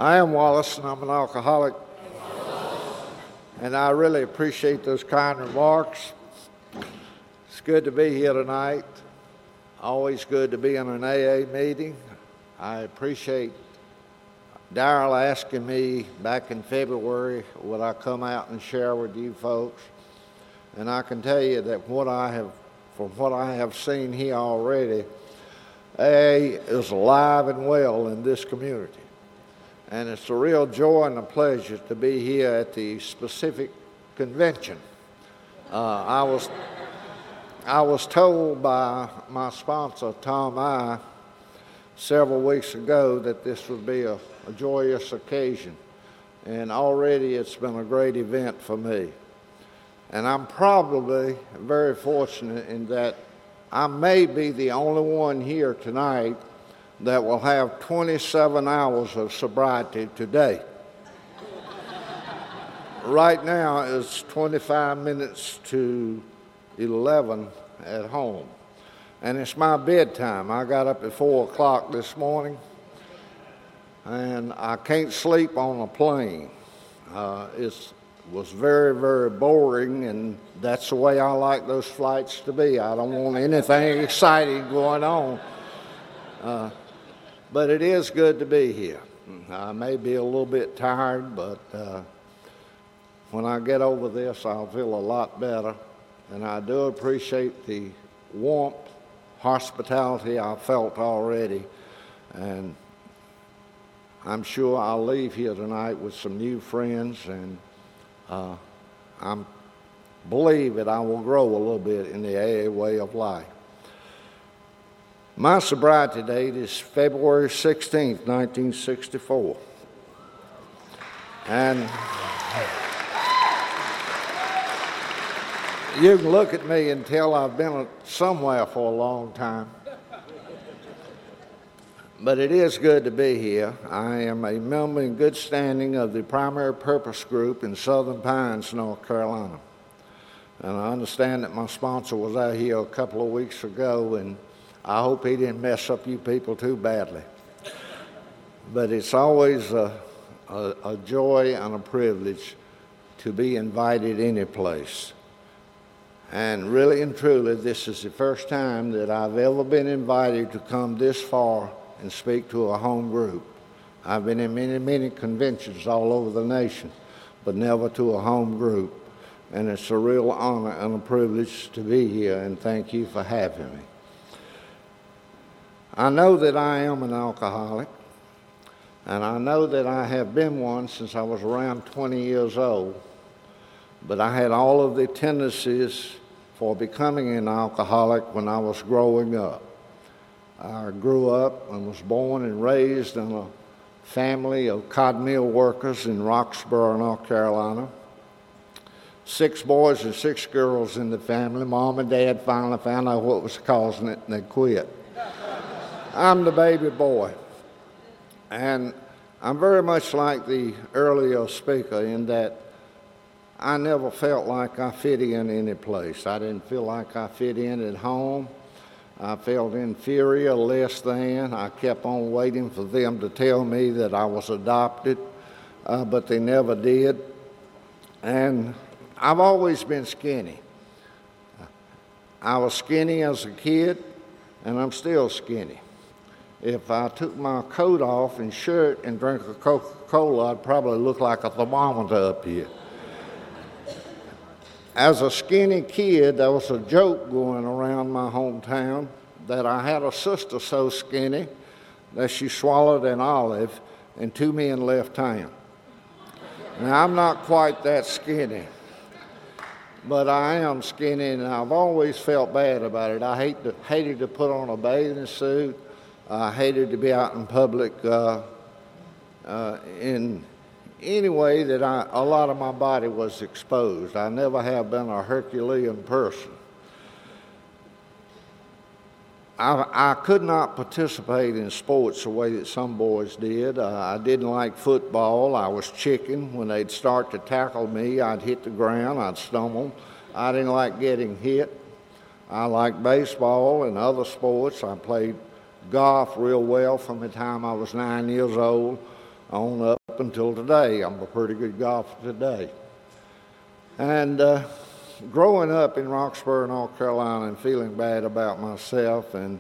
I am Wallace, and I'm an alcoholic, and I really appreciate those kind remarks. It's good to be here tonight. Always good to be in an AA meeting. I appreciate Darrell asking me back in February would I come out and share with you folks, and I can tell you that from what I have seen here already, AA is alive and well in this community. And it's a real joy and a pleasure to be here at the specific convention. I was told by my sponsor, Tom I, several weeks ago that this would be a joyous occasion. And already it's been a great event for me. And I'm probably very fortunate in that I may be the only one here tonight that will have 27 hours of sobriety today. Right now it's 25 minutes to 11 at home. And it's my bedtime. I got up at 4 o'clock this morning, and I can't sleep on a plane. It was very, very boring, and that's the way I like those flights to be. I don't want anything exciting going on. But it is good to be here. I may be a little bit tired, but when I get over this, I'll feel a lot better. And I do appreciate the warmth, hospitality I felt already. And I'm sure I'll leave here tonight with some new friends, and I believe that I will grow a little bit in the AA way of life. My sobriety date is February 16th, 1964. And you can look at me and tell I've been somewhere for a long time. But it is good to be here. I am a member in good standing of the Primary Purpose Group in Southern Pines, North Carolina. And I understand that my sponsor was out here a couple of weeks ago, and I hope he didn't mess up you people too badly. But it's always a joy and a privilege to be invited any place. And really and truly, this is the first time that I've ever been invited to come this far and speak to a home group. I've been in many, many conventions all over the nation, but never to a home group. And it's a real honor and a privilege to be here, and thank you for having me. I know that I am an alcoholic, and I know that I have been one since I was around 20 years old, but I had all of the tendencies for becoming an alcoholic when I was growing up. I grew up and was born and raised in a family of cotton mill workers in Roxborough, North Carolina. 6 boys and 6 girls in the family. Mom and Dad finally found out what was causing it, and they quit. I'm the baby boy, and I'm very much like the earlier speaker in that I never felt like I fit in any place. I didn't feel like I fit in at home. I felt inferior, less than. I kept on waiting for them to tell me that I was adopted, but they never did. And I've always been skinny. I was skinny as a kid, and I'm still skinny. If I took my coat off and shirt and drank a Coca-Cola, I'd probably look like a thermometer up here. As a skinny kid, there was a joke going around my hometown that I had a sister so skinny that she swallowed an olive and 2 men left town. Now, I'm not quite that skinny, but I am skinny, and I've always felt bad about it. I hated to put on a bathing suit. I hated to be out in public in any way that a lot of my body was exposed. I never have been a Herculean person. I could not participate in sports the way that some boys did. I didn't like football. I was chicken. When they'd start to tackle me, I'd hit the ground, I'd stumble. I didn't like getting hit. I liked baseball and other sports. I played golf real well from the time I was 9 years old. on up until today. I'm a pretty good golfer today. And growing up in Roxboro, North Carolina, and feeling bad about myself and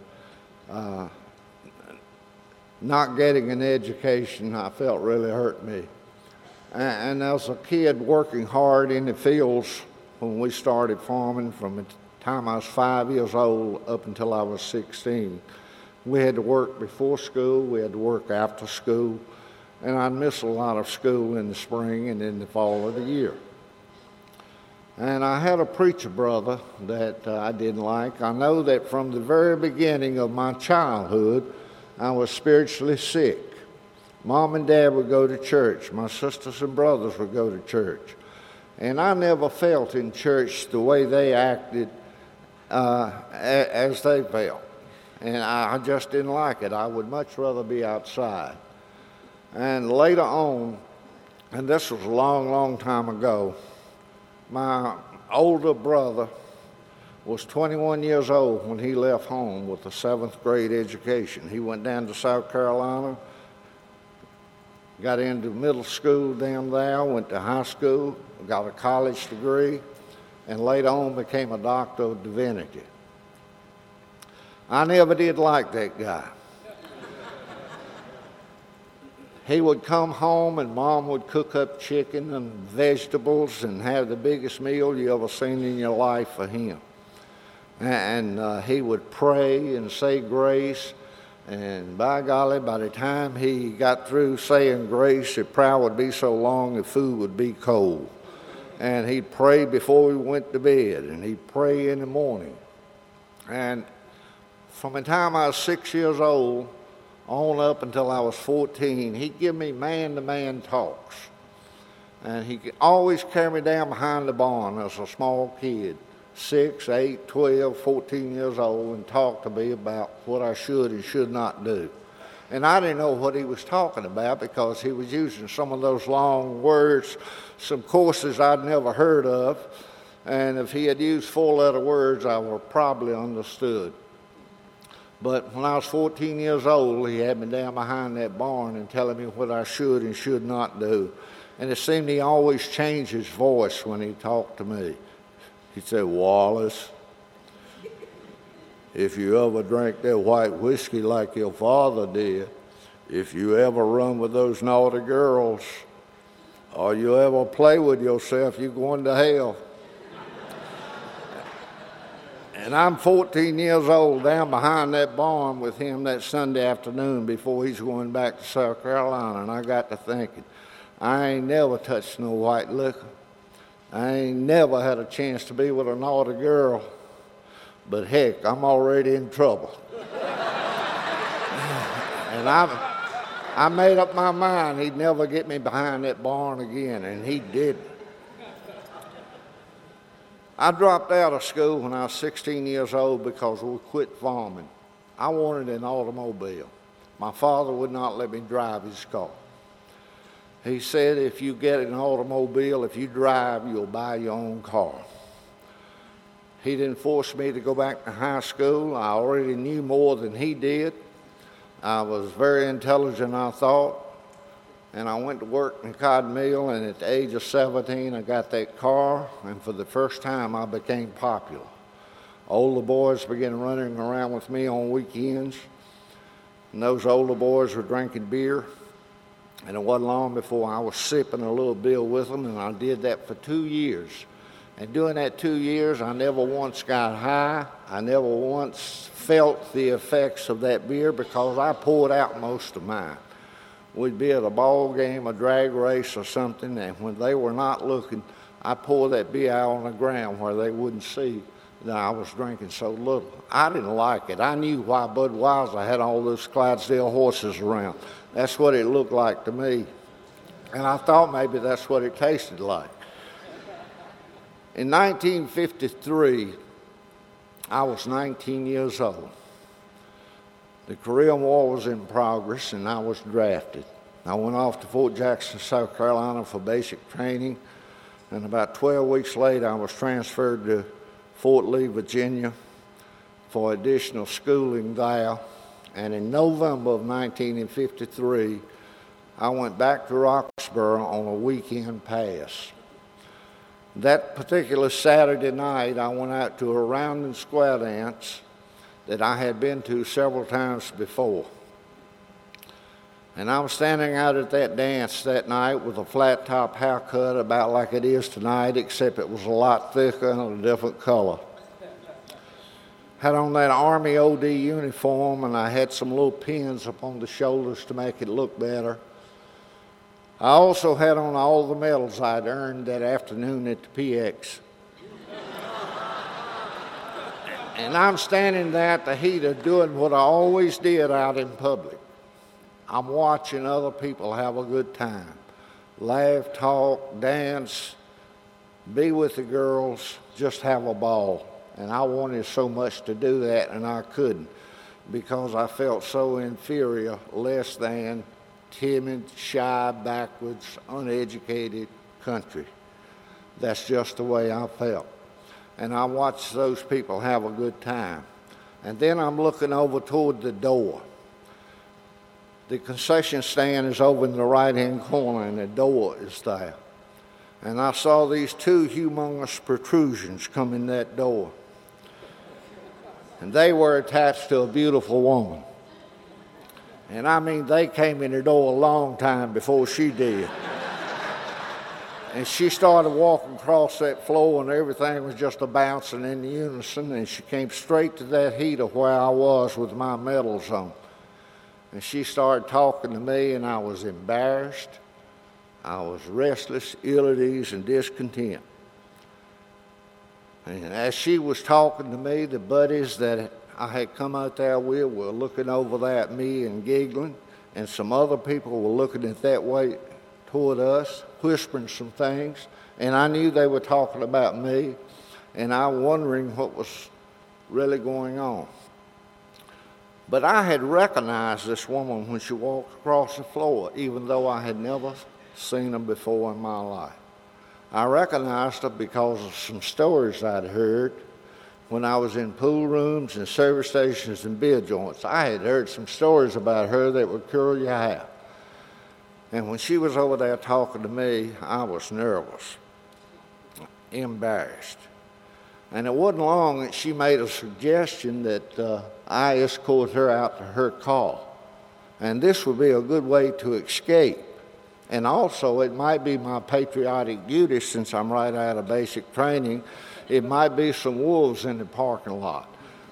not getting an education, I felt really hurt me. And as a kid working hard in the fields when we started farming from the time I was 5 years old up until I was 16, we had to work before school, we had to work after school, and I'd miss a lot of school in the spring and in the fall of the year. And I had a preacher brother that I didn't like. I know that from the very beginning of my childhood, I was spiritually sick. Mom and Dad would go to church. My sisters and brothers would go to church. And I never felt in church the way they acted as they felt. And I just didn't like it. I would much rather be outside. And later on, and this was a long, long time ago, my older brother was 21 years old when he left home with a 7th grade education. He went down to South Carolina, got into middle school down there, went to high school, got a college degree, and later on became a doctor of divinity. I never did like that guy. He would come home and Mom would cook up chicken and vegetables and have the biggest meal you ever seen in your life for him. And he would pray and say grace. And by golly, by the time he got through saying grace, the prayer would be so long the food would be cold. And he'd pray before we went to bed, and he'd pray in the morning. And from the time I was 6 years old on up until I was 14, he'd give me man-to-man talks. And he could always carry me down behind the barn as a small kid, 6, 8, 12, 14 years old, and talk to me about what I should and should not do. And I didn't know what he was talking about because he was using some of those long words, some courses I'd never heard of. And if he had used 4-letter words, I would have probably understood. But when I was 14 years old, he had me down behind that barn and telling me what I should and should not do. And it seemed he always changed his voice when he talked to me. He'd say, "Wallace, if you ever drank that white whiskey like your father did, if you ever run with those naughty girls, or you ever play with yourself, you're going to hell." And I'm 14 years old down behind that barn with him that Sunday afternoon before he's going back to South Carolina. And I got to thinking, I ain't never touched no white liquor. I ain't never had a chance to be with a naughty girl. But heck, I'm already in trouble. And I made up my mind he'd never get me behind that barn again, and he didn't. I dropped out of school when I was 16 years old because we quit farming. I wanted an automobile. My father would not let me drive his car. He said, if you get an automobile, if you drive, you'll buy your own car. He didn't force me to go back to high school. I already knew more than he did. I was very intelligent, I thought. And I went to work in cotton mill, and at the age of 17, I got that car, and for the first time, I became popular. Older boys began running around with me on weekends, and those older boys were drinking beer, and it wasn't long before I was sipping a little beer with them, and I did that for 2 years. And during that 2 years, I never once got high. I never once felt the effects of that beer because I poured out most of mine. We'd be at a ball game, a drag race or something, and when they were not looking, I poured that beer out on the ground where they wouldn't see that I was drinking so little. I didn't like it. I knew why Budweiser had all those Clydesdale horses around. That's what it looked like to me. And I thought maybe that's what it tasted like. In 1953, I was 19 years old. The Korean War was in progress, and I was drafted. I went off to Fort Jackson, South Carolina for basic training, and about 12 weeks later, I was transferred to Fort Lee, Virginia for additional schooling there. And in November of 1953, I went back to Roxborough on a weekend pass. That particular Saturday night, I went out to a round and square dance that I had been to several times before. And I was standing out at that dance that night with a flat top haircut about like it is tonight, except it was a lot thicker and a different color. Had on that Army OD uniform, and I had some little pins up on the shoulders to make it look better. I also had on all the medals I'd earned that afternoon at the PX. And I'm standing there at the heater doing what I always did out in public. I'm watching other people have a good time. Laugh, talk, dance, be with the girls, just have a ball. And I wanted so much to do that, and I couldn't because I felt so inferior, less than, timid, shy, backwards, uneducated country. That's just the way I felt. And I watched those people have a good time. And then I'm looking over toward the door. The concession stand is over in the right-hand corner, and the door is there. And I saw these two humongous protrusions come in that door. And they were attached to a beautiful woman. And I mean, they came in the door a long time before she did. And she started walking across that floor, and everything was just a-bouncing in unison, and she came straight to that heater where I was with my medals on. And she started talking to me, and I was embarrassed. I was restless, ill at ease, and discontent. And as she was talking to me, the buddies that I had come out there with were looking over there at me and giggling, and some other people were looking at that way toward us, whispering some things, and I knew they were talking about me, and I was wondering what was really going on. But I had recognized this woman when she walked across the floor, even though I had never seen her before in my life. I recognized her because of some stories I'd heard when I was in pool rooms and service stations and beer joints. I had heard some stories about her that would curl your hair. And when she was over there talking to me, I was nervous, embarrassed. And it wasn't long that she made a suggestion that I escort her out to her car. And this would be a good way to escape. And also, it might be my patriotic duty, since I'm right out of basic training, it might be some wolves in the parking lot.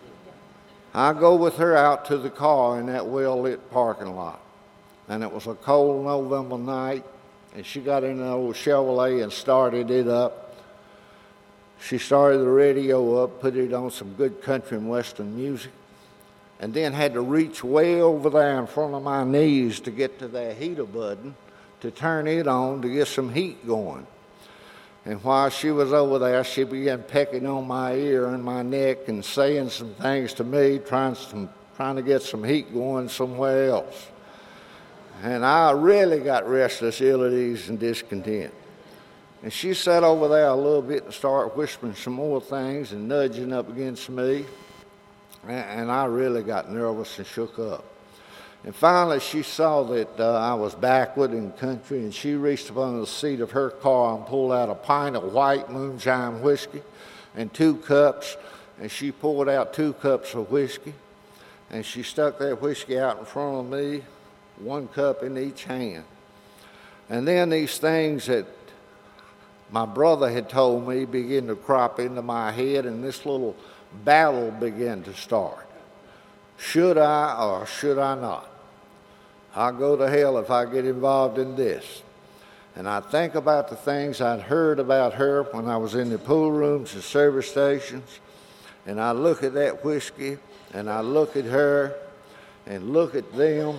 I go with her out to the car in that well-lit parking lot. And it was a cold November night, and she got in an old Chevrolet and started it up. She started the radio up, put it on some good country and western music, and then had to reach way over there in front of my knees to get to that heater button to turn it on to get some heat going. And while she was over there, she began pecking on my ear and my neck and saying some things to me, trying to get some heat going somewhere else. And I really got restless, ill at ease, and discontent. And she sat over there a little bit and started whispering some more things and nudging up against me. And I really got nervous and shook up. And finally, she saw that I was backward in country, and she reached up under the seat of her car and pulled out a pint of white moonshine whiskey and 2 cups, and she poured out 2 cups of whiskey, and she stuck that whiskey out in front of me, 1 cup in each hand. And then these things that my brother had told me began to crop into my head, and this little battle began to start. Should I or should I not? I'll go to hell if I get involved in this. And I think about the things I'd heard about her when I was in the pool rooms and service stations, and I look at that whiskey, and I look at her, and look at them,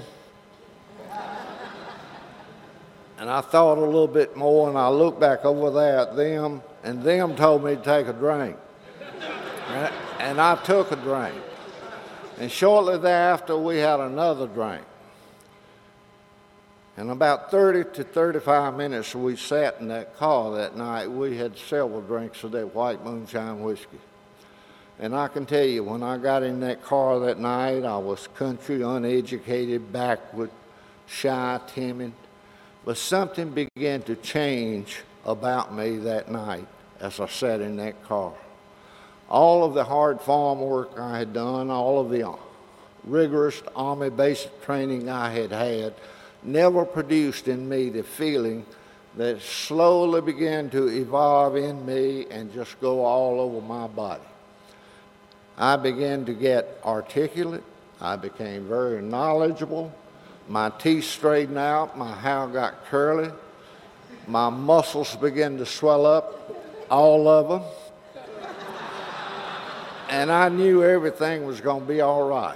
and I thought a little bit more, and I looked back over there at them, and them told me to take a drink. And I took a drink. And shortly thereafter, we had another drink. And about 30 to 35 minutes we sat in that car that night, we had several drinks of that white moonshine whiskey. And I can tell you, when I got in that car that night, I was country, uneducated, backward, shy, timid, But something began to change about me that night as I sat in that car. All of the hard farm work I had done, all of the rigorous Army basic training I had had, never produced in me the feeling that slowly began to evolve in me and just go all over my body. I began to get articulate. I became very knowledgeable. My teeth straightened out. My hair got curly. My muscles began to swell up, all of them. And I knew everything was going to be all right.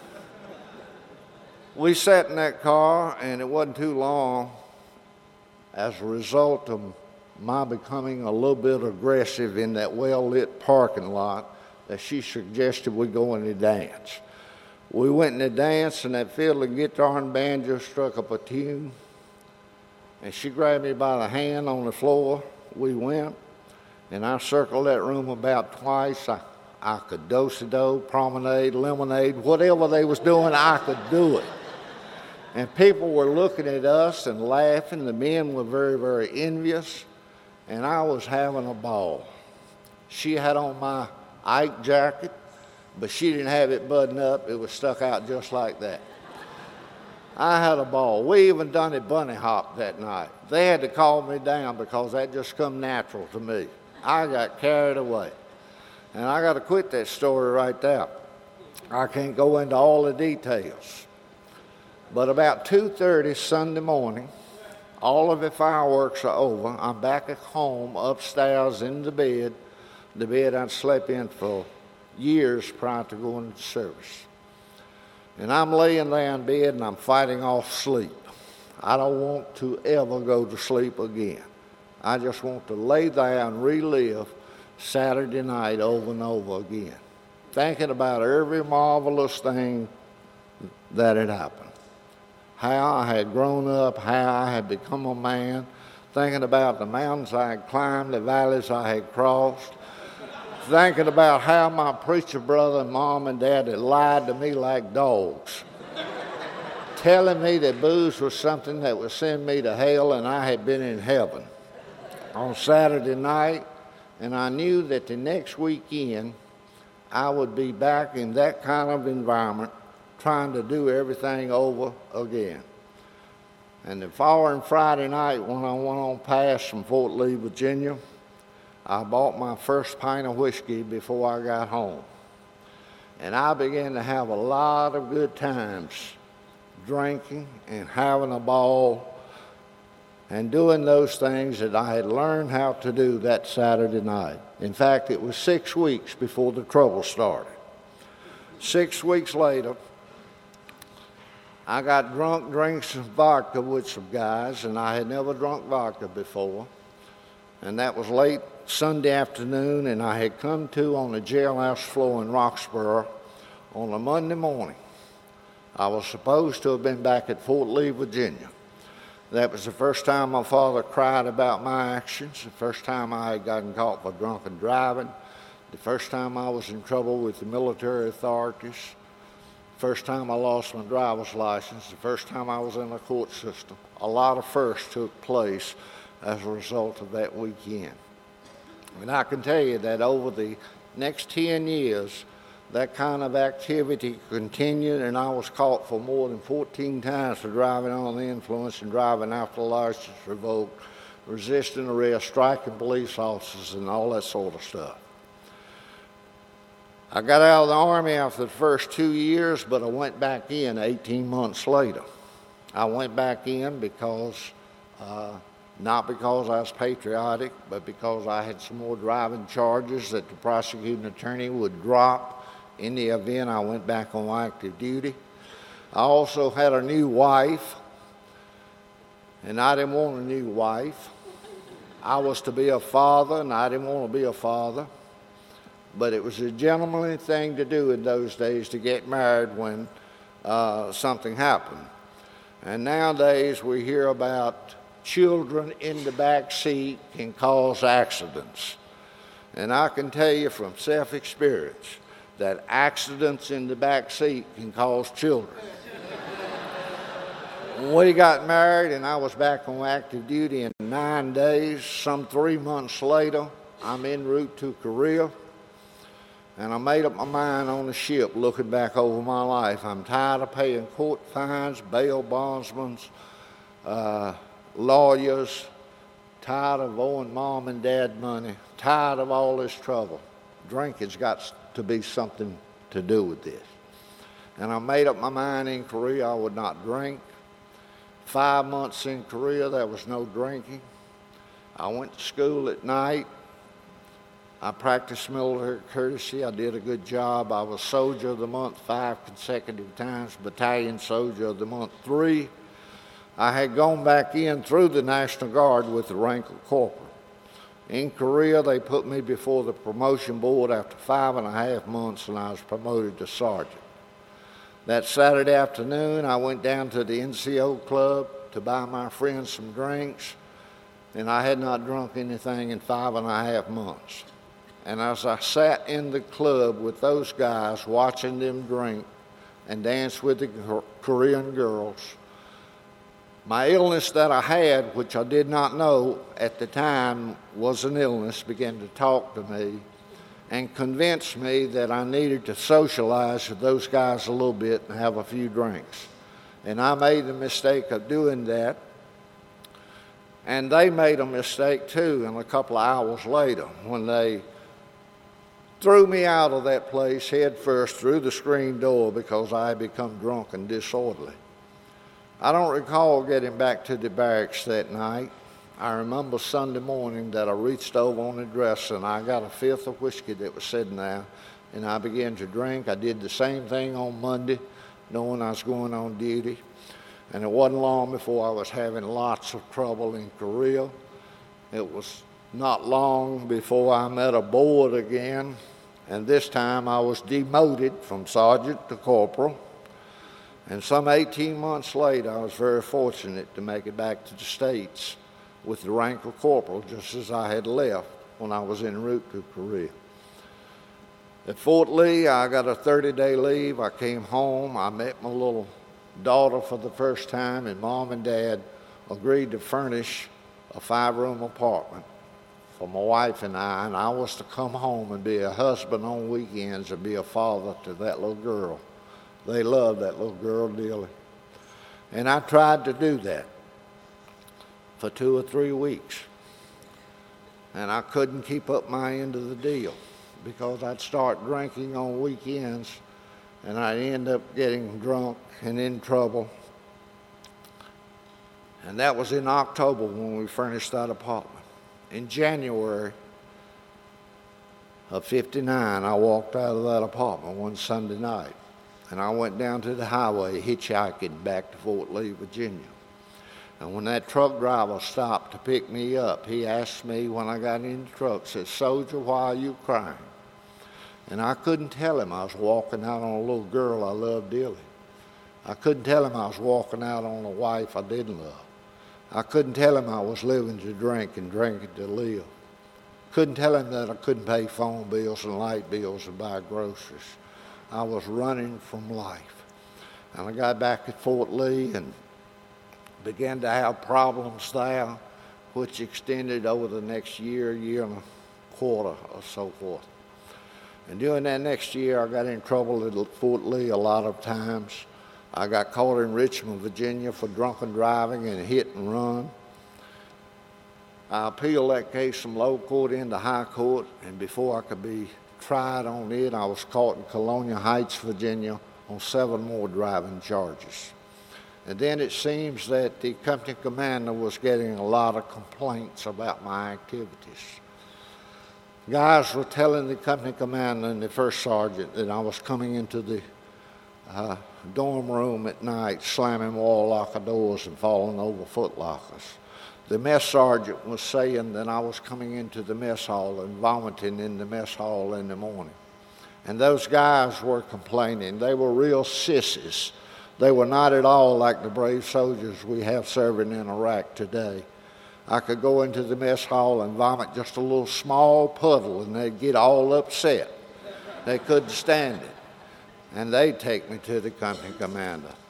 We sat in that car, and it wasn't too long as a result of my becoming a little bit aggressive in that well-lit parking lot that she suggested we go in a dance. We went in a dance, and that fiddle and guitar and banjo struck up a tune, and she grabbed me by the hand on the floor. We went, and I circled that room about twice. I could do-si-do, promenade, lemonade, whatever they was doing, I could do it. And people were looking at us and laughing. The men were very, very envious, and I was having a ball. She had on my Ike jacket, but she didn't have it buttoned up. It was stuck out just like that. I had a ball. We even done a bunny hop that night. They had to calm me down because that just come natural to me. I got carried away. And I got to quit that story right there. I can't go into all the details. But about 2:30 Sunday morning, all of the fireworks are over. I'm back at home upstairs in the bed I'd slept in for years prior to going to service. And I'm laying there in bed and I'm fighting off sleep. I don't want to ever go to sleep again. I just want to lay there and relive Saturday night over and over again, thinking about every marvelous thing that had happened. How I had grown up, how I had become a man, thinking about the mountains I had climbed, the valleys I had crossed, thinking about how my preacher brother and mom and dad had lied to me like dogs, telling me that booze was something that would send me to hell and I had been in heaven on Saturday night. And I knew that the next weekend I would be back in that kind of environment trying to do everything over again. And the following Friday night when I went on past from Fort Lee, Virginia, I bought my first pint of whiskey before I got home. And I began to have a lot of good times drinking and having a ball and doing those things that I had learned how to do that Saturday night. In fact, it was 6 weeks before the trouble started. 6 weeks later, I got drunk drinking some vodka with some guys, and I had never drunk vodka before. And that was late Sunday afternoon, and I had come to on the jailhouse floor in Roxborough on a Monday morning. I was supposed to have been back at Fort Lee, Virginia. That was the first time my father cried about my actions, the first time I had gotten caught for drunken driving, the first time I was in trouble with the military authorities, the first time I lost my driver's license, the first time I was in the court system. A lot of firsts took place as a result of that weekend. And I can tell you that over the next 10 years, that kind of activity continued, and I was caught for more than 14 times for driving under the influence and driving after the license revoked, resisting arrest, striking police officers, and all that sort of stuff. I got out of the Army after the first 2 years, but I went back in 18 months later. I went back in because, not because I was patriotic, but because I had some more driving charges that the prosecuting attorney would drop in the event I went back on active duty. I also had a new wife, and I didn't want a new wife. I was to be a father, and I didn't want to be a father. But it was a gentlemanly thing to do in those days to get married when something happened. And nowadays we hear about children in the back seat can cause accidents. And I can tell you from self-experience that accidents in the back seat can cause children. We got married, and I was back on active duty in 9 days. Some 3 months later, I'm en route to Korea, and I made up my mind on the ship, looking back over my life. I'm tired of paying court fines, bail bondsmen, lawyers, tired of owing mom and dad money, tired of all this trouble. Drinking's got to be something to do with this. And I made up my mind in Korea I would not drink. 5 months in Korea, there was no drinking. I went to school at night. I practiced military courtesy. I did a good job. I was Soldier of the Month 5 consecutive times, Battalion Soldier of the Month 3. I had gone back in through the National Guard with the rank of corporal. In Korea, they put me before the promotion board after 5.5 months, and I was promoted to sergeant. That Saturday afternoon, I went down to the NCO club to buy my friends some drinks, and I had not drunk anything in 5.5 months. And as I sat in the club with those guys, watching them drink and dance with the Korean girls, my illness that I had, which I did not know at the time was an illness, began to talk to me and convinced me that I needed to socialize with those guys a little bit and have a few drinks. And I made the mistake of doing that. And they made a mistake too, and a couple of hours later, when they threw me out of that place head first through the screen door because I had become drunk and disorderly. I don't recall getting back to the barracks that night. I remember Sunday morning that I reached over on the dresser and I got a fifth of whiskey that was sitting there, and I began to drink. I did the same thing on Monday, knowing I was going on duty. And it wasn't long before I was having lots of trouble in Korea. It was not long before I met a board again, and this time I was demoted from sergeant to corporal. And some 18 months later, I was very fortunate to make it back to the States with the rank of corporal, just as I had left when I was en route to Korea. At Fort Lee, I got a 30-day leave. I came home. I met my little daughter for the first time, and Mom and Dad agreed to furnish a 5-room apartment for my wife and I was to come home and be a husband on weekends and be a father to that little girl. They loved that little girl dearly. And I tried to do that for 2 or 3 weeks. And I couldn't keep up my end of the deal because I'd start drinking on weekends and I'd end up getting drunk and in trouble. And that was in October when we furnished that apartment. In January of '59, I walked out of that apartment one Sunday night, and I went down to the highway hitchhiking back to Fort Lee, Virginia. And when that truck driver stopped to pick me up, he asked me when I got in the truck, said, "Soldier, why are you crying?" And I couldn't tell him I was walking out on a little girl I loved dearly. I couldn't tell him I was walking out on a wife I didn't love. I couldn't tell him I was living to drink and drinking to live. Couldn't tell him that I couldn't pay phone bills and light bills and buy groceries. I was running from life. And I got back at Fort Lee and began to have problems there, which extended over the next year, year and a quarter or so forth. And during that next year, I got in trouble at Fort Lee a lot of times. I got caught in Richmond, Virginia for drunken driving and hit and run. I appealed that case from low court into high court, and before I could be tried on it, I was caught in Colonial Heights, Virginia on 7 more driving charges. And then it seems that the company commander was getting a lot of complaints about my activities. Guys were telling the company commander and the first sergeant that I was coming into the dorm room at night, slamming wall locker doors and falling over foot lockers. The mess sergeant was saying that I was coming into the mess hall and vomiting in the mess hall in the morning. And those guys were complaining. They were real sissies. They were not at all like the brave soldiers we have serving in Iraq today. I could go into the mess hall and vomit just a little small puddle, and they'd get all upset. They couldn't stand it. And they'd take me to the company commander.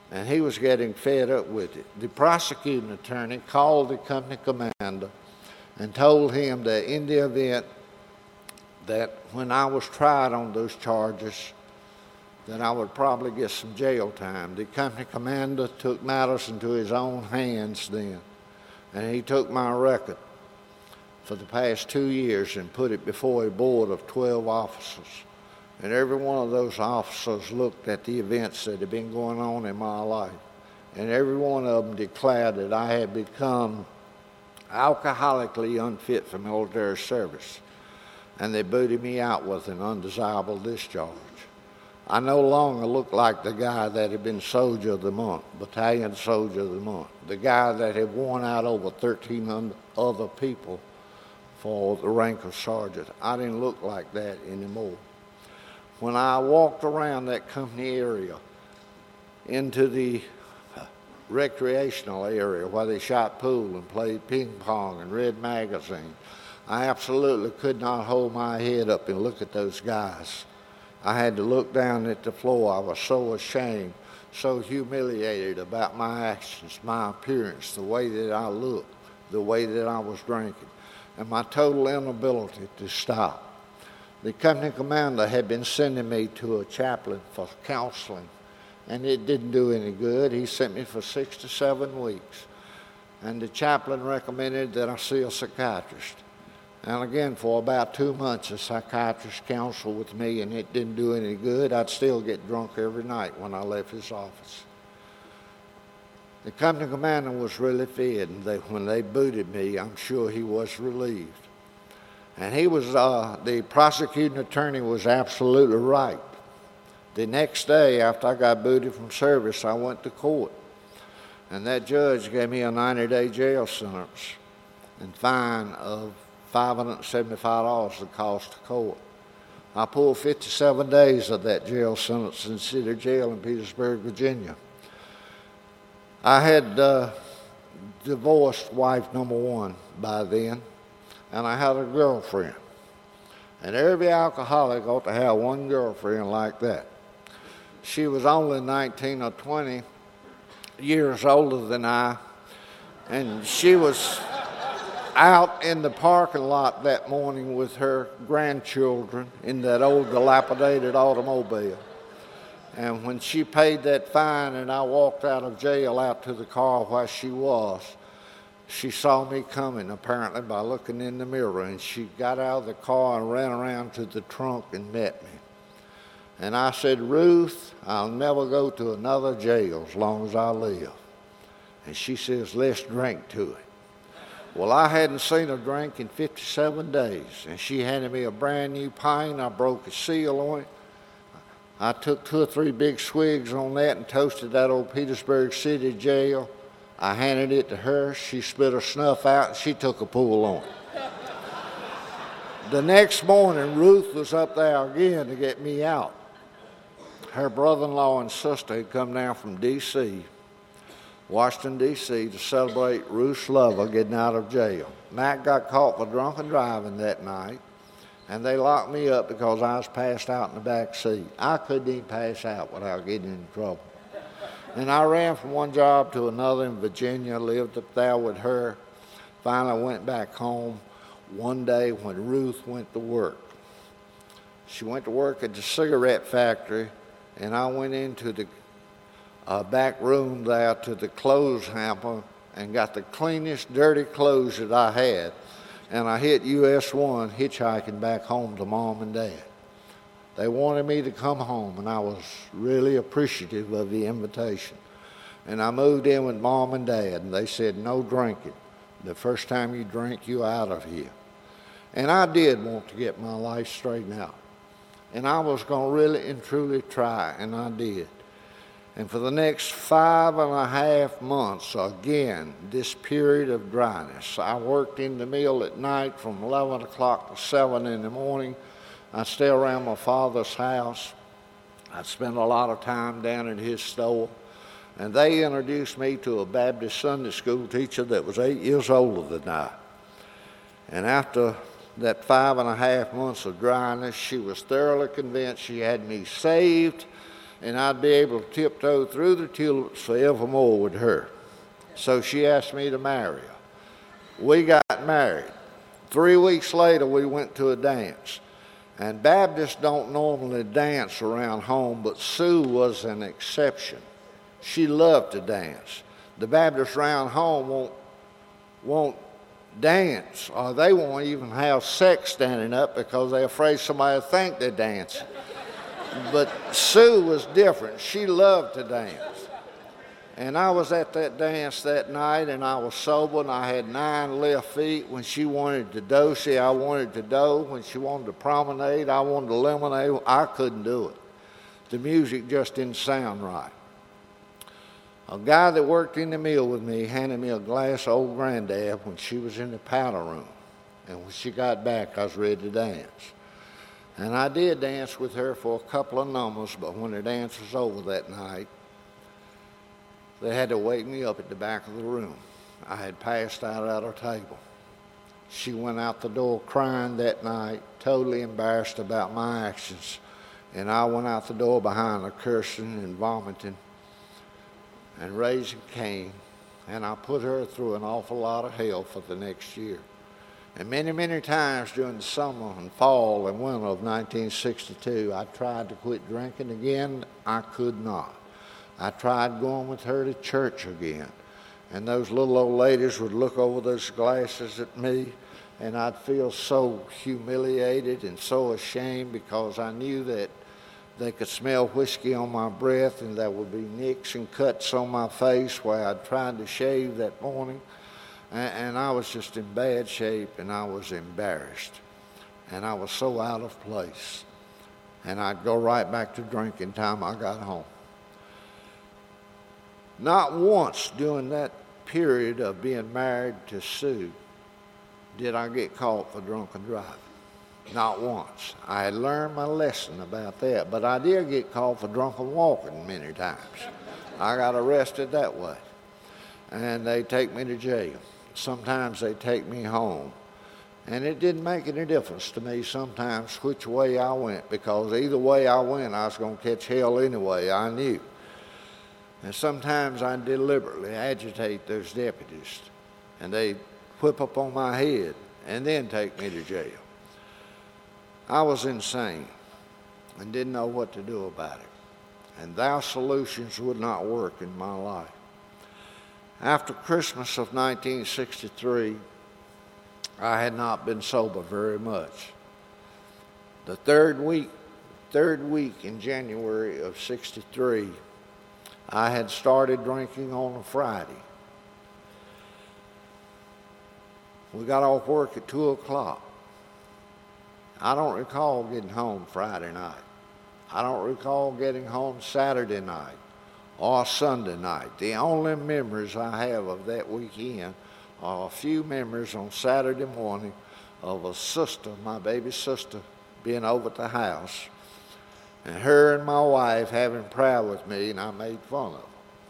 and he was getting fed up with it. The prosecuting attorney called the company commander and told him that in the event that when I was tried on those charges, that I would probably get some jail time. The company commander took matters into his own hands then, and he took my record for the past 2 years and put it before a board of 12 officers. And every one of those officers looked at the events that had been going on in my life, and every one of them declared that I had become alcoholically unfit for military service, and they booted me out with an undesirable discharge. I no longer looked like the guy that had been Soldier of the Month, Battalion Soldier of the Month, the guy that had worn out over 1,300 other people for the rank of sergeant. I didn't look like that anymore. When I walked around that company area into the recreational area where they shot pool and played ping pong and read magazines, I absolutely could not hold my head up and look at those guys. I had to look down at the floor. I was so ashamed, so humiliated about my actions, my appearance, the way that I looked, the way that I was drinking, and my total inability to stop. The company commander had been sending me to a chaplain for counseling, and it didn't do any good. He sent me for 6 to 7 weeks, and the chaplain recommended that I see a psychiatrist. And again, for about 2 months, a psychiatrist counseled with me, and it didn't do any good. I'd still get drunk every night when I left his office. The company commander was really fed, and when they booted me, I'm sure he was relieved. And he was, the prosecuting attorney was absolutely right. The next day, after I got booted from service, I went to court, and that judge gave me a 90-day jail sentence and fine of $575 the cost of court. I pulled 57 days of that jail sentence in City Jail in Petersburg, Virginia. I had divorced wife number 1 by then, and I had a girlfriend. And every alcoholic ought to have one girlfriend like that. She was only 19 or 20 years older than I, and she was out in the parking lot that morning with her grandchildren in that old dilapidated automobile. And when she paid that fine and I walked out of jail out to the car where she was, she saw me coming apparently by looking in the mirror, and she got out of the car and ran around to the trunk and met me. And I said, "Ruth, I'll never go to another jail as long as I live." And she says, "Let's drink to it." Well, I hadn't seen her drink in 57 days, and she handed me a brand new pint. I broke a seal on it. I took 2 or 3 big swigs on that and toasted that old Petersburg City Jail. I handed it to her. She spit her snuff out, and she took a pull on it. The next morning, Ruth was up there again to get me out. Her brother-in-law and sister had come down from D.C., Washington, D.C., to celebrate Ruth's lover getting out of jail. Mac got caught for drunken driving that night, and they locked me up because I was passed out in the back seat. I couldn't even pass out without getting in trouble. And I ran from one job to another in Virginia, lived up there with her. Finally went back home one day when Ruth went to work. She went to work at the cigarette factory, and I went into the back room there to the clothes hamper and got the cleanest, dirty clothes that I had. And I hit US 1 hitchhiking back home to Mom and Dad. They wanted me to come home, and I was really appreciative of the invitation. And I moved in with Mom and Dad, and they said, "No drinking. The first time you drink, you're out of here." And I did want to get my life straightened out. And I was going to really and truly try, and I did. And for the next 5.5 months, again, this period of dryness. I worked in the mill at night from 11 o'clock to 7 in the morning. I'd stay around my father's house. I'd spend a lot of time down at his store. And they introduced me to a Baptist Sunday school teacher that was 8 years older than I. And after that 5.5 months of dryness, she was thoroughly convinced she had me saved, and I'd be able to tiptoe through the tulips forevermore with her. So she asked me to marry her. We got married. 3 weeks later, we went to a dance. And Baptists don't normally dance around home, but Sue was an exception. She loved to dance. The Baptists around home won't dance, or they won't even have sex standing up because they're afraid somebody will think they're dancing. But Sue was different. She loved to dance. And I was at that dance that night, and I was sober, and I had 9 left feet. When she wanted to do, I wanted to do. When she wanted to promenade, I wanted to lemonade. I couldn't do it. The music just didn't sound right. A guy that worked in the mill with me handed me a glass of Old Grandad when she was in the powder room. And when she got back, I was ready to dance. And I did dance with her for a couple of numbers, but when the dance was over that night, they had to wake me up at the back of the room. I had passed out at her table. She went out the door crying that night, totally embarrassed about my actions. And I went out the door behind her cursing and vomiting and raising Cain. And I put her through an awful lot of hell for the next year. And many, many times during the summer and fall and winter of 1962, I tried to quit drinking again. I could not. I tried going with her to church again. And those little old ladies would look over those glasses at me, and I'd feel so humiliated and so ashamed because I knew that they could smell whiskey on my breath and there would be nicks and cuts on my face where I'd tried to shave that morning. And I was just in bad shape, and I was embarrassed. And I was so out of place. And I'd go right back to drinking time I got home. Not once during that period of being married to Sue did I get caught for drunken driving. Not once. I had learned my lesson about that, but I did get caught for drunken walking many times. I got arrested that way, and they take me to jail. Sometimes they take me home, and it didn't make any difference to me sometimes which way I went, because either way I went, I was going to catch hell anyway, I knew. And sometimes I deliberately agitate those deputies, and they whip up on my head and then take me to jail. I was insane and didn't know what to do about it. And thou solutions would not work in my life. After Christmas of 1963, I had not been sober very much. The third week in January of 63, I had started drinking on a Friday. We got off work at 2 o'clock. I don't recall getting home Friday night. I don't recall getting home Saturday night or Sunday night. The only memories I have of that weekend are a few memories on Saturday morning of a sister, my baby sister, being over at the house, and her and my wife having prayer with me, and I made fun of her.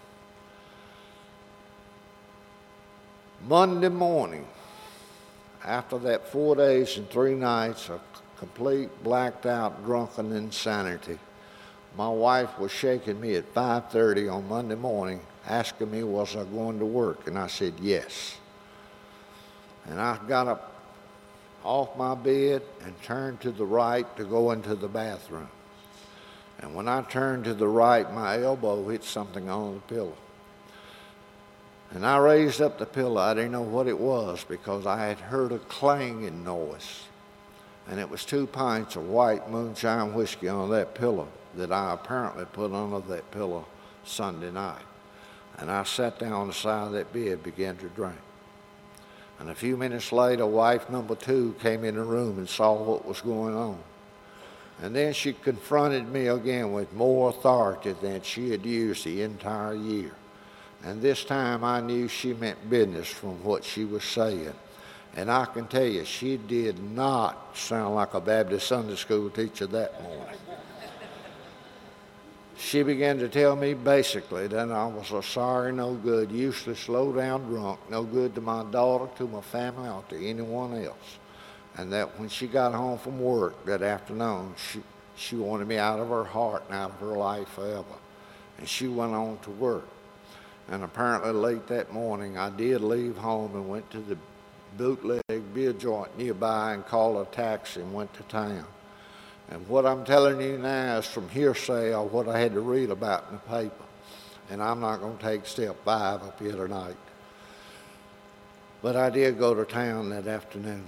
Monday morning, after that 4 days and 3 nights of complete blacked out drunken insanity, my wife was shaking me at 5:30 on Monday morning, asking me was I going to work, and I said yes. And I got up off my bed and turned to the right to go into the bathroom. And when I turned to the right, my elbow hit something on the pillow. And I raised up the pillow. I didn't know what it was because I had heard a clanging noise. And it was 2 pints of white moonshine whiskey on that pillow that I apparently put under that pillow Sunday night. And I sat down on the side of that bed and began to drink. And a few minutes later, wife number 2 came in the room and saw what was going on. And then she confronted me again with more authority than she had used the entire year. And this time I knew she meant business from what she was saying. And I can tell you, she did not sound like a Baptist Sunday school teacher that morning. She began to tell me basically that I was a sorry, no good, useless, low-down drunk, no good to my daughter, to my family, or to anyone else. And that when she got home from work that afternoon, She wanted me out of her heart and out of her life forever. And she went on to work. And apparently late that morning, I did leave home and went to the bootleg beer joint nearby and called a taxi and went to town. And what I'm telling you now is from hearsay or what I had to read about in the paper. And I'm not going to take step 5 up here tonight. But I did go to town that afternoon.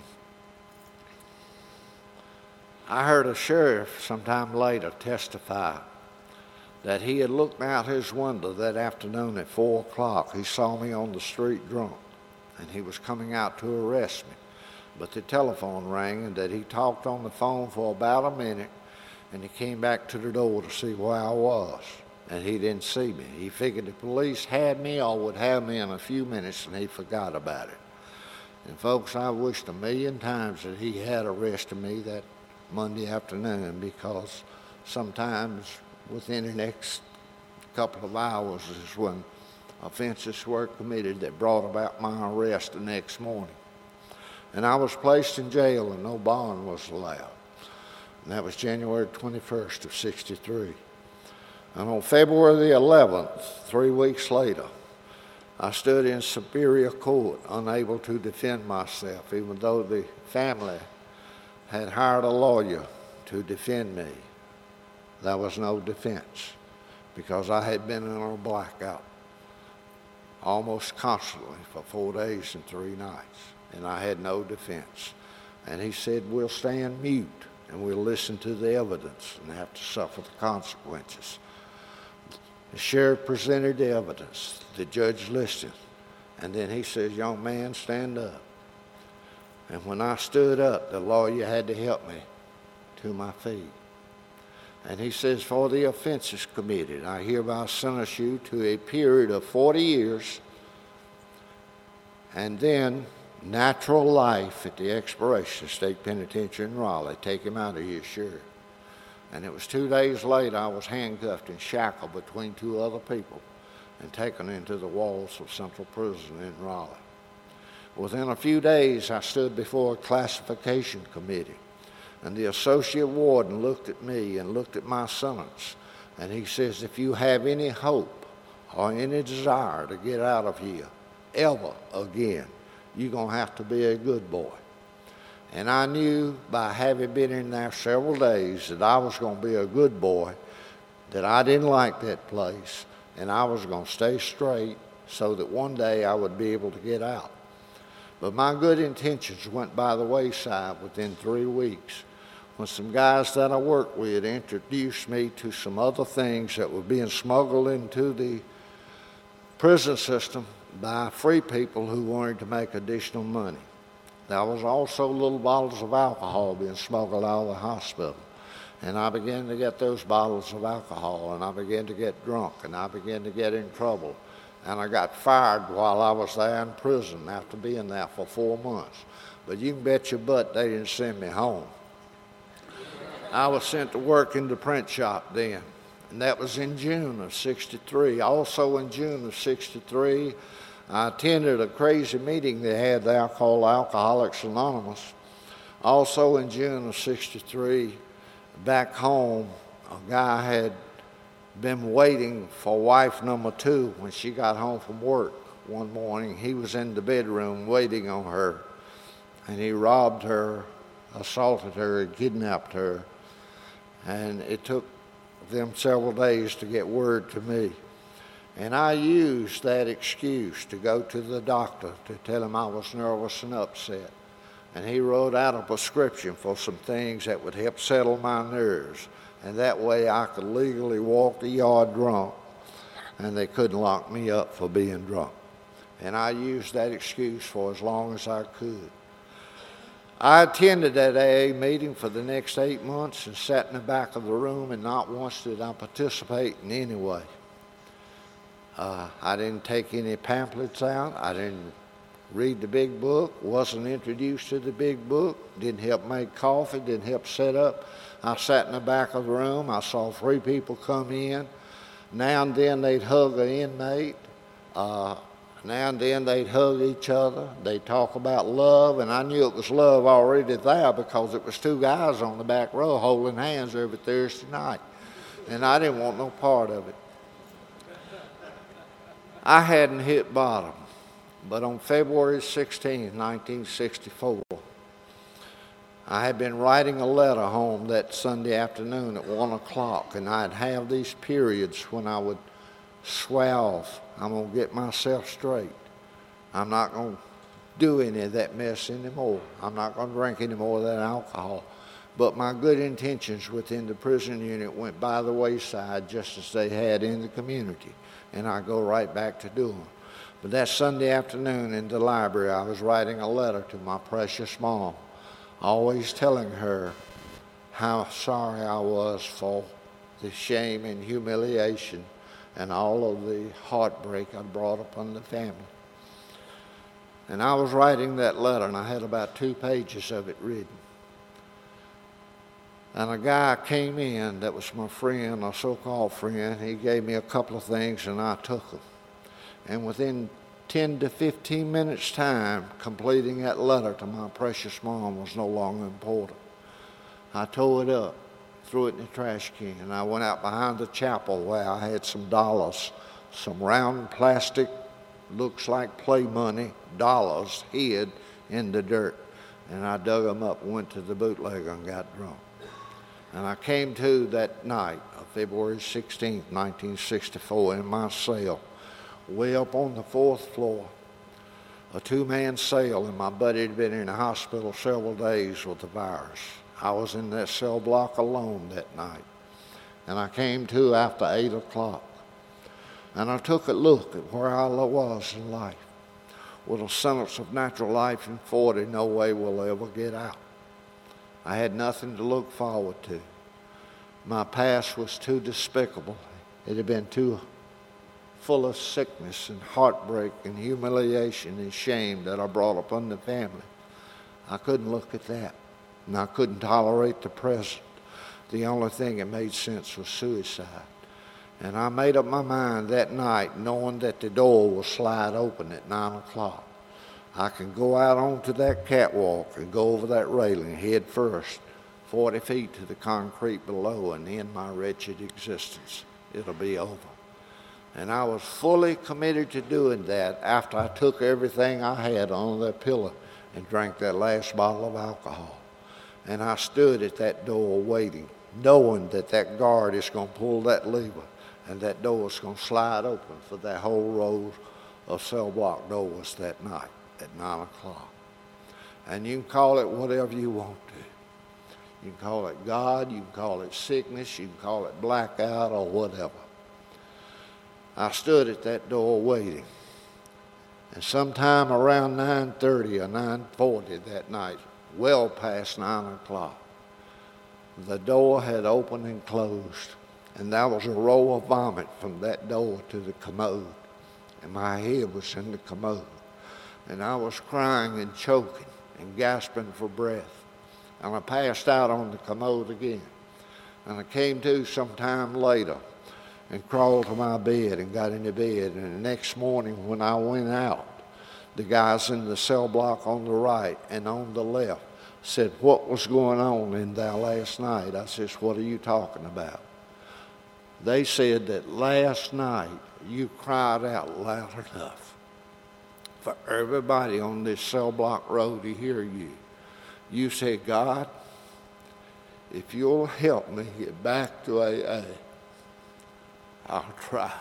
I heard a sheriff sometime later testify that he had looked out his window that afternoon at 4 o'clock. He saw me on the street drunk, and he was coming out to arrest me. But the telephone rang, and that he talked on the phone for about a minute, and he came back to the door to see where I was, and he didn't see me. He figured the police had me or would have me in a few minutes, and he forgot about it. And folks, I wished a million times that he had arrested me that Monday afternoon, because sometimes within the next couple of hours is when offenses were committed that brought about my arrest the next morning. And I was placed in jail and no bond was allowed. And that was January 21st of 63. And on February the 11th, 3 weeks later, I stood in Superior Court unable to defend myself, even though the family had hired a lawyer to defend me. There was no defense because I had been in a blackout almost constantly for 4 days and 3 nights, and I had no defense. And he said, we'll stand mute and we'll listen to the evidence and have to suffer the consequences. The sheriff presented the evidence. The judge listened, and then he says, young man, stand up. And when I stood up, the lawyer had to help me to my feet. And he says, for the offenses committed, I hereby sentence you to a period of 40 years and then natural life at the expiration of State Penitentiary in Raleigh. Take him out of here, sure. And it was 2 days later I was handcuffed and shackled between 2 other people and taken into the walls of Central Prison in Raleigh. Within a few days I stood before a classification committee. And the associate warden looked at me and looked at my sentence. And he says, if you have any hope or any desire to get out of here ever again, you're going to have to be a good boy. And I knew by having been in there several days that I was going to be a good boy, that I didn't like that place, and I was going to stay straight so that one day I would be able to get out. But my good intentions went by the wayside within 3 weeks, when some guys that I worked with introduced me to some other things that were being smuggled into the prison system by free people who wanted to make additional money. There was also little bottles of alcohol being smuggled out of the hospital. And I began to get those bottles of alcohol, and I began to get drunk, and I began to get in trouble. And I got fired while I was there in prison after being there for 4 months. But you can bet your butt they didn't send me home. I was sent to work in the print shop then, and that was in June of 63. Also in June of 63, I attended a crazy meeting they had there called Alcoholics Anonymous. Also in June of 63, back home, a guy had been waiting for wife number 2 when she got home from work one morning. He was in the bedroom waiting on her, and he robbed her, assaulted her, and kidnapped her. And it took them several days to get word to me. And I used that excuse to go to the doctor to tell him I was nervous and upset. And he wrote out a prescription for some things that would help settle my nerves. And that way I could legally walk the yard drunk, and they couldn't lock me up for being drunk. And I used that excuse for as long as I could. I attended that AA meeting for the next 8 months and sat in the back of the room, and not once did I participate in any way. I didn't take any pamphlets out. I didn't read the big book, wasn't introduced to the big book, didn't help make coffee, didn't help set up. I sat in the back of the room. I saw 3 people come in. Now and then they'd hug an inmate. Now and then they'd hug each other. They'd talk about love, and I knew it was love already there because it was two guys on the back row holding hands every Thursday night. And I didn't want no part of it. I hadn't hit bottom, but on February 16, 1964, I had been writing a letter home that Sunday afternoon at 1 o'clock, and I'd have these periods when I would swear off, I'm going to get myself straight. I'm not going to do any of that mess anymore. I'm not going to drink any more of that alcohol. But my good intentions within the prison unit went by the wayside just as they had in the community, and I go right back to doing them. But that Sunday afternoon in the library, I was writing a letter to my precious mom, always telling her how sorry I was for the shame and humiliation and all of the heartbreak I brought upon the family. And I was writing that letter, and I had about 2 pages of it written. And a guy came in that was my friend, a so-called friend. He gave me a couple of things, and I took them. And within 10 to 15 minutes' time, completing that letter to my precious mom was no longer important. I tore it up, threw it in the trash can, and I went out behind the chapel where I had some dollars, some round plastic, looks like play money, dollars hid in the dirt. And I dug them up and went to the bootlegger and got drunk. And I came to that night of February 16, 1964, in my cell, way up on the 4th floor, a 2-man cell, and my buddy had been in the hospital several days with the virus. I was in that cell block alone that night, and I came to after 8 o'clock, and I took a look at where I was in life. With a sentence of natural life in 40, no way will I ever get out. I had nothing to look forward to. My past was too despicable. It had been too full of sickness and heartbreak and humiliation and shame that I brought upon the family. I couldn't look at that, and I couldn't tolerate the present. The only thing that made sense was suicide. And I made up my mind that night, knowing that the door will slide open at 9 o'clock. I can go out onto that catwalk and go over that railing head first, 40 feet to the concrete below, and end my wretched existence. It'll be over. And I was fully committed to doing that after I took everything I had on that pillow and drank that last bottle of alcohol. And I stood at that door waiting, knowing that that guard is going to pull that lever and that door is going to slide open for that whole row of cell block doors that night at 9 o'clock. And you can call it whatever you want to. You can call it God, you can call it sickness, you can call it blackout or whatever. I stood at that door waiting. And sometime around 9:30 or 9:40 that night, well past 9 o'clock, the door had opened and closed. And there was a row of vomit from that door to the commode. And my head was in the commode. And I was crying and choking and gasping for breath. And I passed out on the commode again. And I came to sometime later and crawled to my bed and got into bed. And the next morning when I went out, the guys in the cell block on the right and on the left said, "What was going on in there last night?" I says, "What are you talking about?" They said that last night you cried out loud enough for everybody on this cell block road to hear you. You said, "God, if you'll help me get back to AA, I'll try."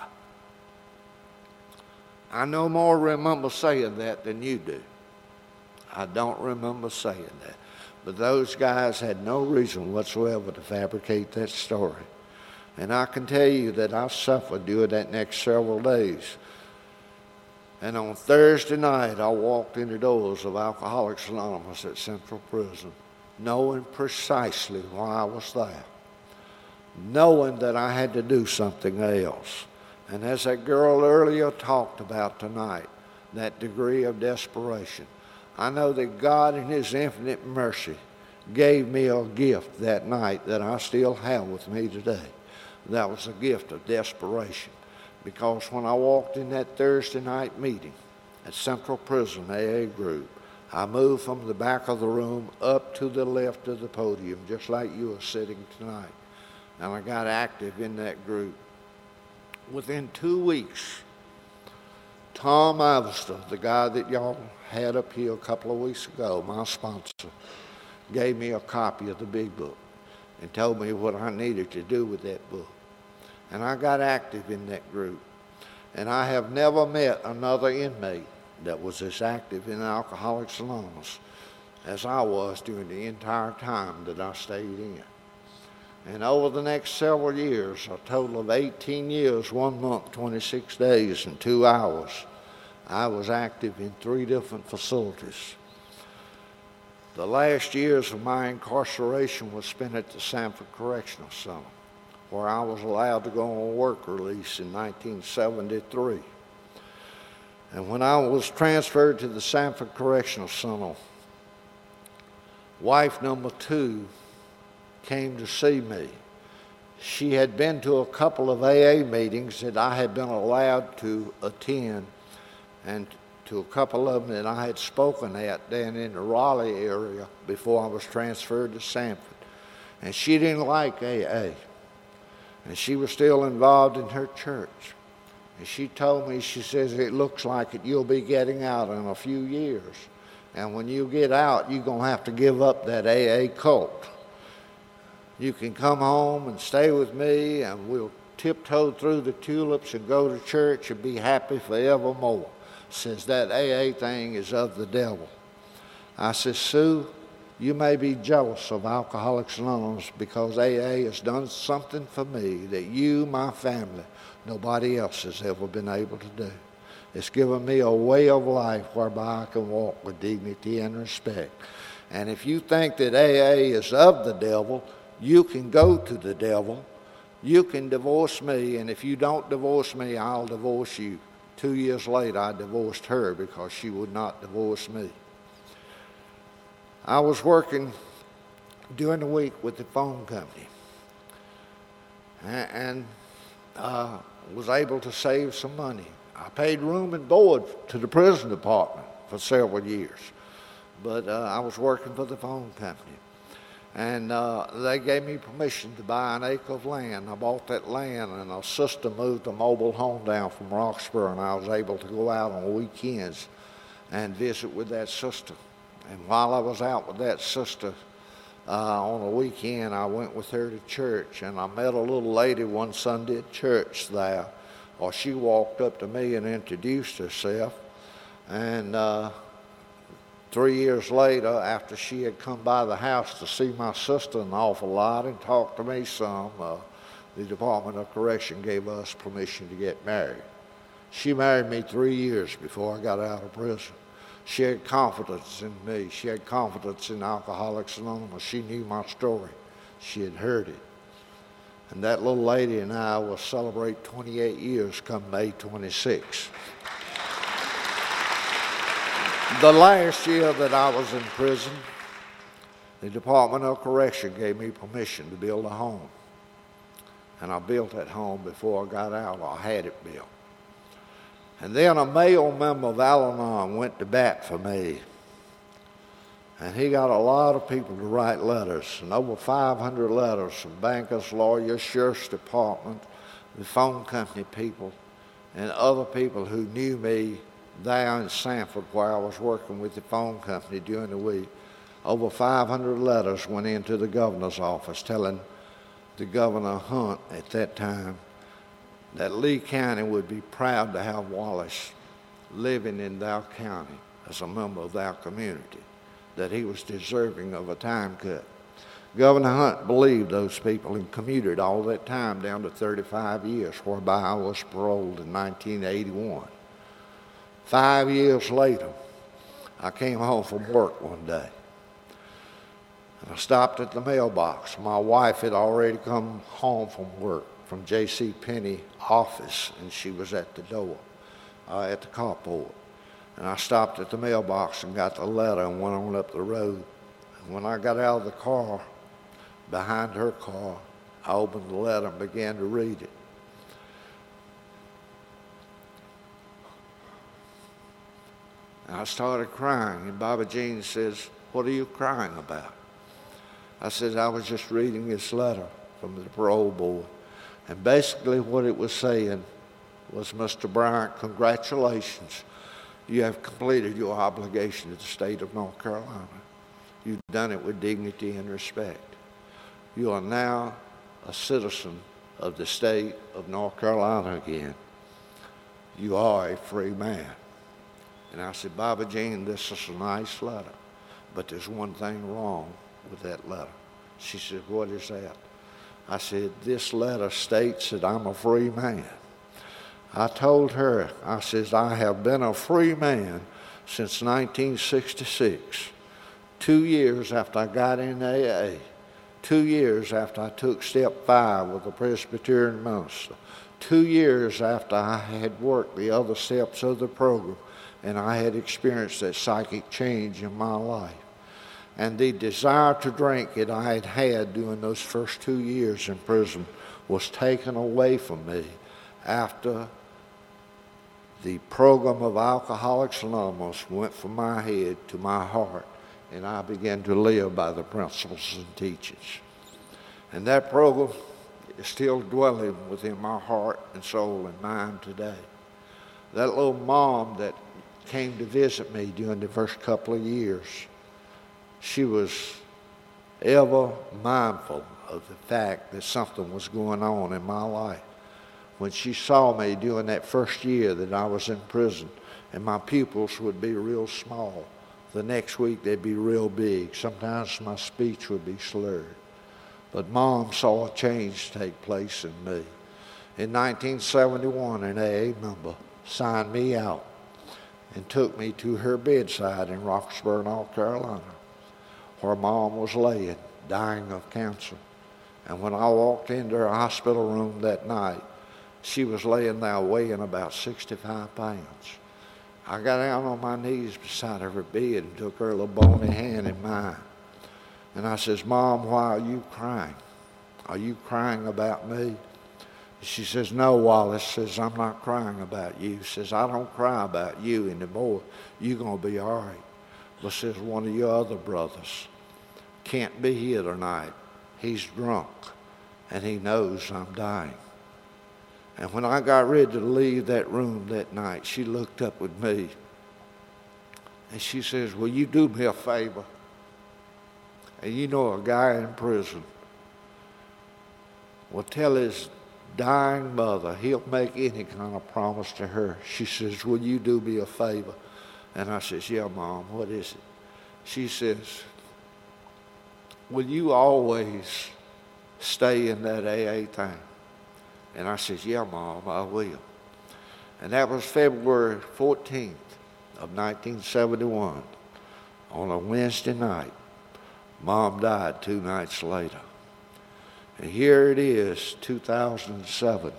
I no more remember saying that than you do. I don't remember saying that. But those guys had no reason whatsoever to fabricate that story. And I can tell you that I suffered during that next several days. And on Thursday night, I walked in the doors of Alcoholics Anonymous at Central Prison, knowing precisely why I was there, knowing that I had to do something else. And as that girl earlier talked about tonight, that degree of desperation, I know that God in His infinite mercy gave me a gift that night that I still have with me today. That was a gift of desperation. Because when I walked in that Thursday night meeting, at Central Prison AA group. I moved from the back of the room up to the left of the podium, just like you are sitting tonight. And I got active in that group. Within 2 weeks, Tom Iverster, the guy that y'all had up here a couple of weeks ago, my sponsor, gave me a copy of the big book and told me what I needed to do with that book. And I got active in that group. And I have never met another inmate that was as active in Alcoholics Anonymous as I was during the entire time that I stayed in. And over the next several years, a total of 18 years, 1 month, 26 days, and 2 hours, I was active in 3 different facilities. The last years of my incarceration was spent at the Sanford Correctional Center, where I was allowed to go on work release in 1973. And when I was transferred to the Sanford Correctional Center, wife number 2 came to see me. She had been to a couple of AA meetings that I had been allowed to attend, and to a couple of them that I had spoken at down in the Raleigh area before I was transferred to Sanford. And she didn't like AA. And she was still involved in her church. And she told me, she says, it looks like it, you'll be getting out in a few years. And when you get out, you're going to have to give up that AA cult. You can come home and stay with me, and we'll tiptoe through the tulips and go to church and be happy forevermore. Says that AA thing is of the devil. I said, Sue, you may be jealous of Alcoholics Anonymous because AA has done something for me that you, my family, nobody else has ever been able to do. It's given me a way of life whereby I can walk with dignity and respect. And if you think that AA is of the devil, you can go to the devil. You can divorce me, and if you don't divorce me, I'll divorce you. 2 years later, I divorced her because she would not divorce me. I was working during the week with the phone company and was able to save some money. I paid room and board to the prison department for several years, but I was working for the phone company. And they gave me permission to buy an acre of land. I bought that land, and a sister moved a mobile home down from Roxborough, and I was able to go out on weekends and visit with that sister. And while I was out with that sister on a weekend, I went with her to church, and I met a little lady one Sunday at church there. Well, she walked up to me and introduced herself, and 3 years later, after she had come by the house to see my sister an awful lot and talk to me some, the Department of Correction gave us permission to get married. She married me 3 years before I got out of prison. She had confidence in me. She had confidence in Alcoholics Anonymous. She knew my story. She had heard it. And that little lady and I will celebrate 28 years come May 26. The last year that I was in prison, the Department of Correction gave me permission to build a home. And I built that home before I got out. I had it built. And then a male member of Al-Anon went to bat for me. And he got a lot of people to write letters, and over 500 letters from bankers, lawyers, sheriff's department, the phone company people, and other people who knew me there in Sanford where I was working with the phone company during the week. Over 500 letters went into the governor's office telling the Governor Hunt at that time that Lee County would be proud to have Wallace living in their county as a member of their community, that he was deserving of a time cut. Governor Hunt believed those people and commuted all that time down to 35 years, whereby I was paroled in 1981. 5 years later, I came home from work one day. And I stopped at the mailbox. My wife had already come home from work, from J.C. Penney office, and she was at the door, at the carport. And I stopped at the mailbox and got the letter and went on up the road. And when I got out of the car, behind her car, I opened the letter and began to read it. And I started crying, and Bobby Jean says, "What are you crying about?" I said, "I was just reading this letter from the parole board." And basically what it was saying was, "Mr. Bryant, congratulations. You have completed your obligation to the state of North Carolina. You've done it with dignity and respect. You are now a citizen of the state of North Carolina again. You are a free man." And I said, "Bobby Jean, this is a nice letter, but there's one thing wrong with that letter." She said, "What is that?" I said, "This letter states that I'm a free man." I told her, I says, "I have been a free man since 1966, 2 years after I got in AA, 2 years after I took step 5 with the Presbyterian minister, 2 years after I had worked the other steps of the program, and I had experienced that psychic change in my life. And the desire to drink that I had had during those first 2 years in prison was taken away from me after the program of Alcoholics Anonymous went from my head to my heart, and I began to live by the principles and teachings. And that program is still dwelling within my heart and soul and mind today. That little mom that came to visit me during the first couple of years, she was ever mindful of the fact that something was going on in my life. When she saw me during that first year that I was in prison, and my pupils would be real small, the next week they'd be real big. Sometimes my speech would be slurred. But Mom saw a change take place in me. In 1971, an AA member signed me out and took me to her bedside in Roxborough, North Carolina, where Mom was laying, dying of cancer. And when I walked into her hospital room that night, she was laying there weighing about 65 pounds. I got down on my knees beside her bed and took her little bony hand in mine. And I says, "Mom, why are you crying? Are you crying about me?" She says, "No, Wallace," says, "I'm not crying about you." Says, "I don't cry about you anymore. You're going to be all right." But says, "One of your other brothers can't be here tonight. He's drunk, and he knows I'm dying." And when I got ready to leave that room that night, she looked up with me, and she says, "Will you do me a favor? And you know a guy in prison will tell his dying mother he'll make any kind of promise to her." She says, "Will you do me a favor?" And I says, "Yeah, Mom, what is it?" She says, "Will you always stay in that AA thing?" And I says, "Yeah, Mom, I will." And that was February 14th of 1971 on a Wednesday night. Mom died 2 nights later. And here it is, 2007.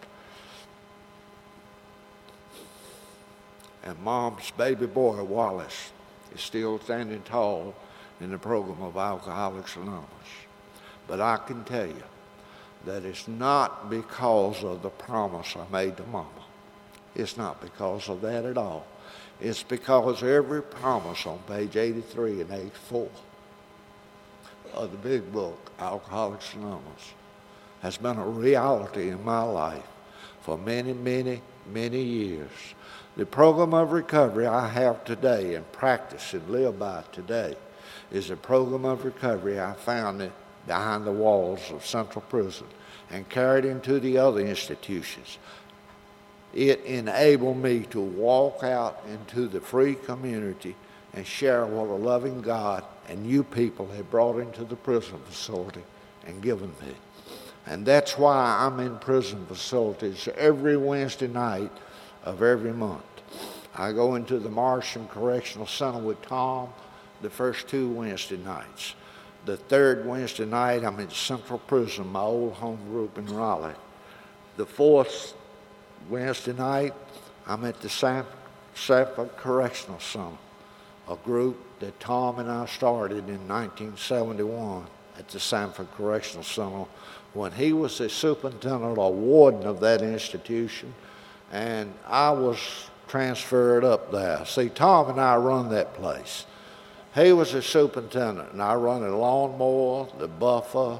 And Mom's baby boy, Wallace, is still standing tall in the program of Alcoholics Anonymous. But I can tell you that it's not because of the promise I made to Mama. It's not because of that at all. It's because every promise on page 83 and 84 of the big book, Alcoholics Anonymous, has been a reality in my life for many, many, many years. The program of recovery I have today and practice and live by today is a program of recovery I found behind the walls of Central Prison and carried into the other institutions. It enabled me to walk out into the free community and share what a loving God and you people have brought into the prison facility and given me. And that's why I'm in prison facilities every Wednesday night of every month. I go into the Marsham Correctional Center with Tom the first 2 Wednesday nights. The 3rd Wednesday night, I'm in Central Prison, my old home group in Raleigh. The 4th Wednesday night, I'm at the Sanford Correctional Center, a group that Tom and I started in 1971 at the Sanford Correctional Center when he was the superintendent or warden of that institution, and I was transferred up there. See, Tom and I run that place. He was a superintendent, and I run the lawnmower, the buffer,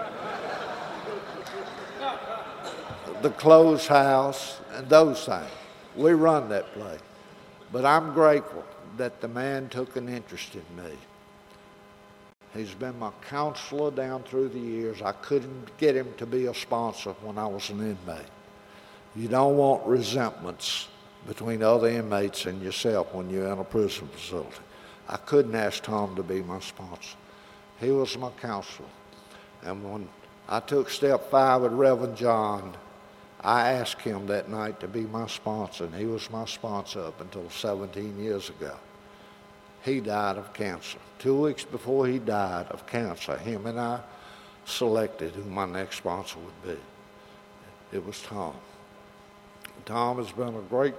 the clothes house, and those things. We run that place. But I'm grateful that the man took an interest in me. He's been my counselor down through the years. I couldn't get him to be a sponsor when I was an inmate. You don't want resentments between other inmates and yourself when you're in a prison facility. I couldn't ask Tom to be my sponsor. He was my counselor. And when I took step 5 with Reverend John, I asked him that night to be my sponsor, and he was my sponsor up until 17 years ago. He died of cancer. 2 weeks before he died of cancer, him and I selected who my next sponsor would be. It was Tom. Tom has been a great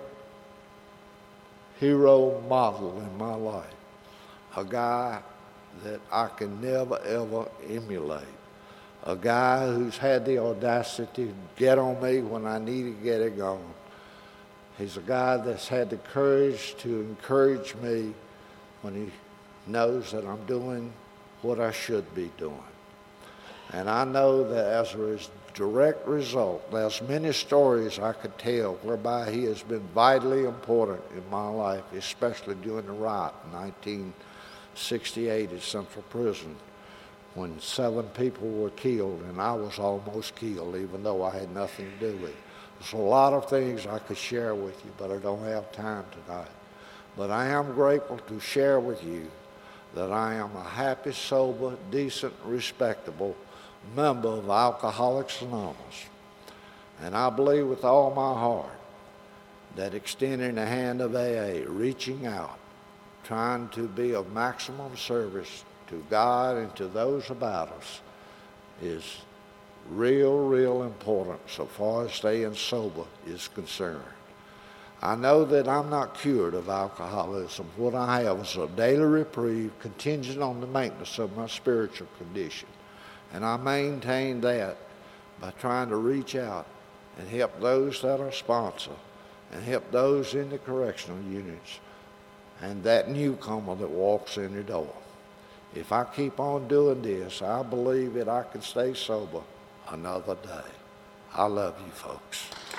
hero model in my life, a guy that I can never, ever emulate, a guy who's had the audacity to get on me when I need to get it going. He's a guy that's had the courage to encourage me when he knows that I'm doing what I should be doing. And I know that as a direct result, there's many stories I could tell whereby he has been vitally important in my life, especially during the riot in 1968 at Central Prison, when 7 people were killed and I was almost killed, even though I had nothing to do with it. There's a lot of things I could share with you, but I don't have time tonight. But I am grateful to share with you that I am a happy, sober, decent, respectable member of Alcoholics Anonymous. And I believe with all my heart that extending the hand of AA, reaching out, trying to be of maximum service to God and to those about us is real important so far as staying sober is concerned. I know that I'm not cured of alcoholism. What I have is a daily reprieve contingent on the maintenance of my spiritual condition. And I maintain that by trying to reach out and help those that are sponsored and help those in the correctional units and that newcomer that walks in the door. If I keep on doing this, I believe that I can stay sober another day. I love you folks.